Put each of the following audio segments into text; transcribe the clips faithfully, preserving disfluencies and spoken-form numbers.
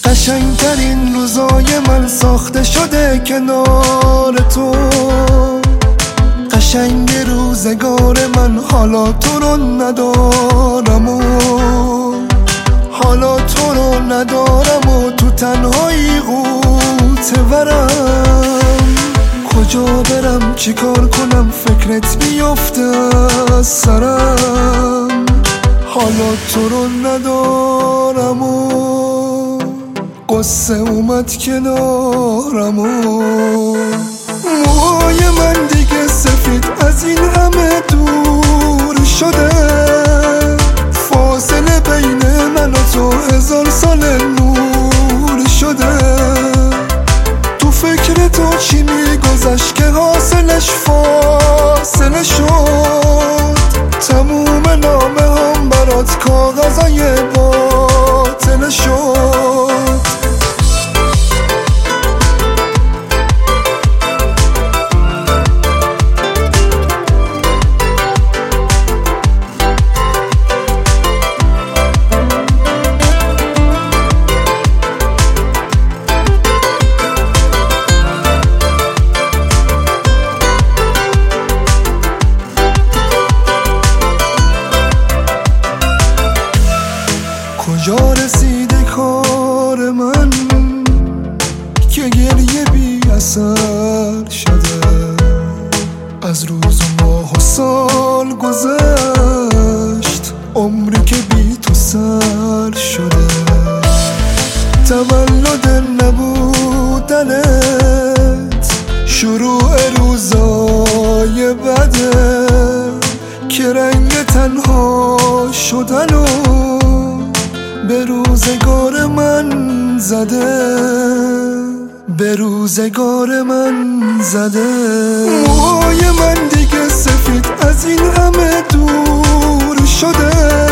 قشنگترین روزای من ساخته شده کنار تو. قشنگ روزگار من حالا تو رو ندارم و حالا تو رو ندارم و تو تنهایی غوطه ورم. کجا برم چی کار کنم فکرت بیفته از سرم. حالا تو رو ندارم و قصه اومد کنارم و موهای من دیگه سفید از این همه دور شده. فاصله بین من و تو هزار سال نور شده. تو فکر تو چی میگذشت که حاصلش فاصله شد. تموم نامه هم برات کاغذای باطل شد. کجا رسیده کار من که گریه بی اثر شده. از روز و ماه و سال گذشت عمری که بی تو سر شده. تولد نبودنت شروع روزای بده که رنگ تنها شدن و به روزگار من زده. به روزگار من زده. موهای من دیگه سفید از این همه دور شده.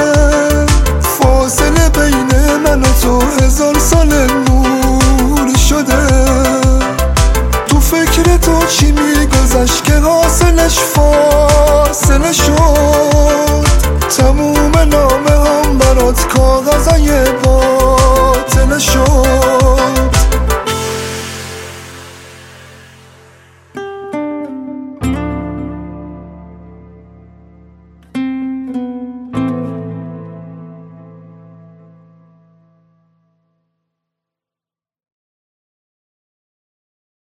فاصله بین من و تو هزار سال نور شده. تو فکر تو چی میگذشت که حاصلش فاصله شد. تموم نامه هم برات کاغذای باطل شد.